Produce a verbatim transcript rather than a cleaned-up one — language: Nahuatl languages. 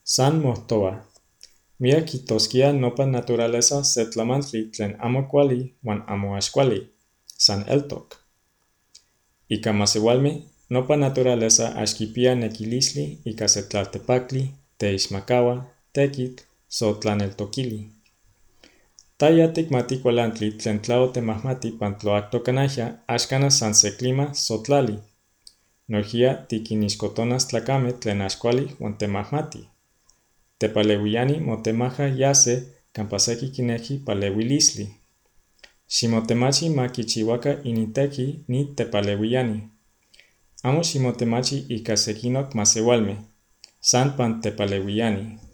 San mohtoa. Mia kitoskia nopa naturaleza se tlamantli tlen amo kuali uan amo axkuali, san eltok. Ika masewalmeh, nopa naturaleza axkipia nekilisli ika se tlaltepactli, teixmakaua, tekitl, so tlaneltokili. Taya tikmati kualantli tlen tlaotemahmati pan tloactocanahya axkan san se clima sotlali. Nohia tikinixkotonas tlacameh tlen axkuali uan temahmati. Tepaleuiani motemaja yase campa seki kineji paleuilisli. Ximotemachi ma kichiuaka initeki ni tepaleuiani. Amo ximotemachi ika sekinok masewalmeh, san pan tepaleuiani.